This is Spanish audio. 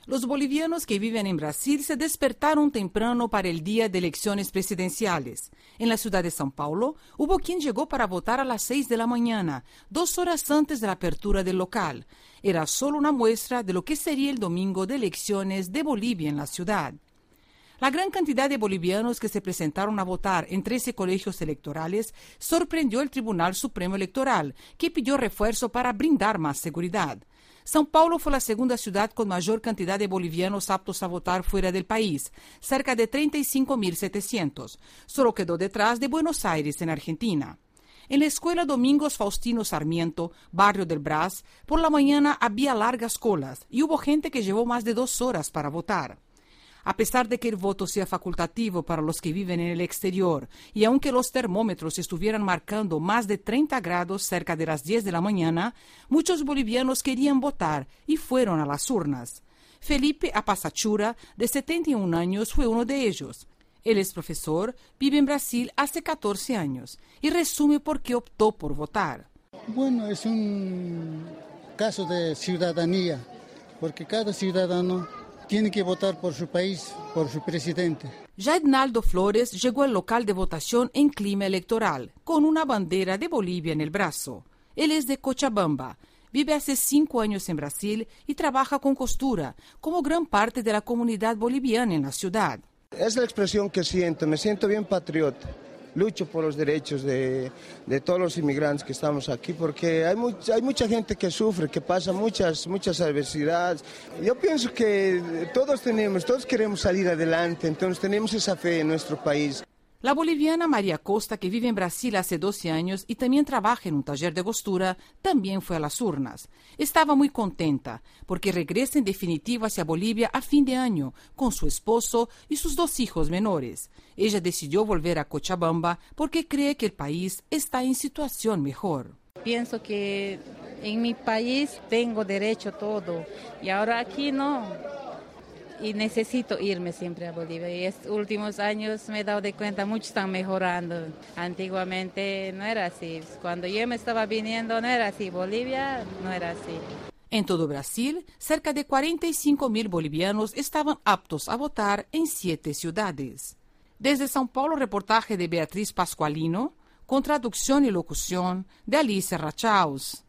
Los bolivianos que viven en Brasil se despertaron temprano para el día de elecciones presidenciales. En la ciudad de São Paulo, hubo quien llegó para votar a las 6 de la mañana, 2 horas antes de la apertura del local. Era solo una muestra de lo que sería el domingo de elecciones de Bolivia en la ciudad. La gran cantidad de bolivianos que se presentaron a votar en 13 colegios electorales sorprendió al Tribunal Supremo Electoral, que pidió refuerzo para brindar más seguridad. São Paulo fue la segunda ciudad con mayor cantidad de bolivianos aptos a votar fuera del país, cerca de 35.700. Solo quedó detrás de Buenos Aires, en Argentina. En la escuela Domingos Faustino Sarmiento, barrio del Brás, por la mañana había largas colas y hubo gente que llevó más de 2 horas para votar. A pesar de que el voto sea facultativo para los que viven en el exterior y aunque los termómetros estuvieran marcando más de 30 grados cerca de las 10 de la mañana, muchos bolivianos querían votar y fueron a las urnas. Felipe Apasachura, de 71 años, fue uno de ellos. Él es profesor, vive en Brasil hace 14 años y resume por qué optó por votar. Bueno, es un caso de ciudadanía, porque cada ciudadano tiene que votar por su país, por su presidente. Jaidnaldo Flores llegó al local de votación en clima electoral, con una bandera de Bolivia en el brazo. Él es de Cochabamba, vive hace 5 años en Brasil y trabaja con costura, como gran parte de la comunidad boliviana en la ciudad. Es la expresión que siento, me siento bien patriota. Lucho por los derechos de todos los inmigrantes que estamos aquí, porque hay mucha gente que sufre, que pasa muchas adversidades. Yo pienso que todos queremos salir adelante, entonces tenemos esa fe en nuestro país. La boliviana María Costa, que vive en Brasil hace 12 años y también trabaja en un taller de costura, también fue a las urnas. Estaba muy contenta porque regresa en definitiva hacia Bolivia a fin de año con su esposo y sus 2 hijos menores. Ella decidió volver a Cochabamba porque cree que el país está en situación mejor. Pienso que en mi país tengo derecho a todo y ahora aquí no. Y necesito irme siempre a Bolivia. Y estos últimos años me he dado de cuenta, muchos están mejorando. Antiguamente no era así. Cuando yo me estaba viniendo no era así. Bolivia no era así. En todo Brasil, cerca de 45.000 bolivianos estaban aptos a votar en 7 ciudades. Desde São Paulo, reportaje de Beatriz Pascualino, con traducción y locución de Alicia Rachaus.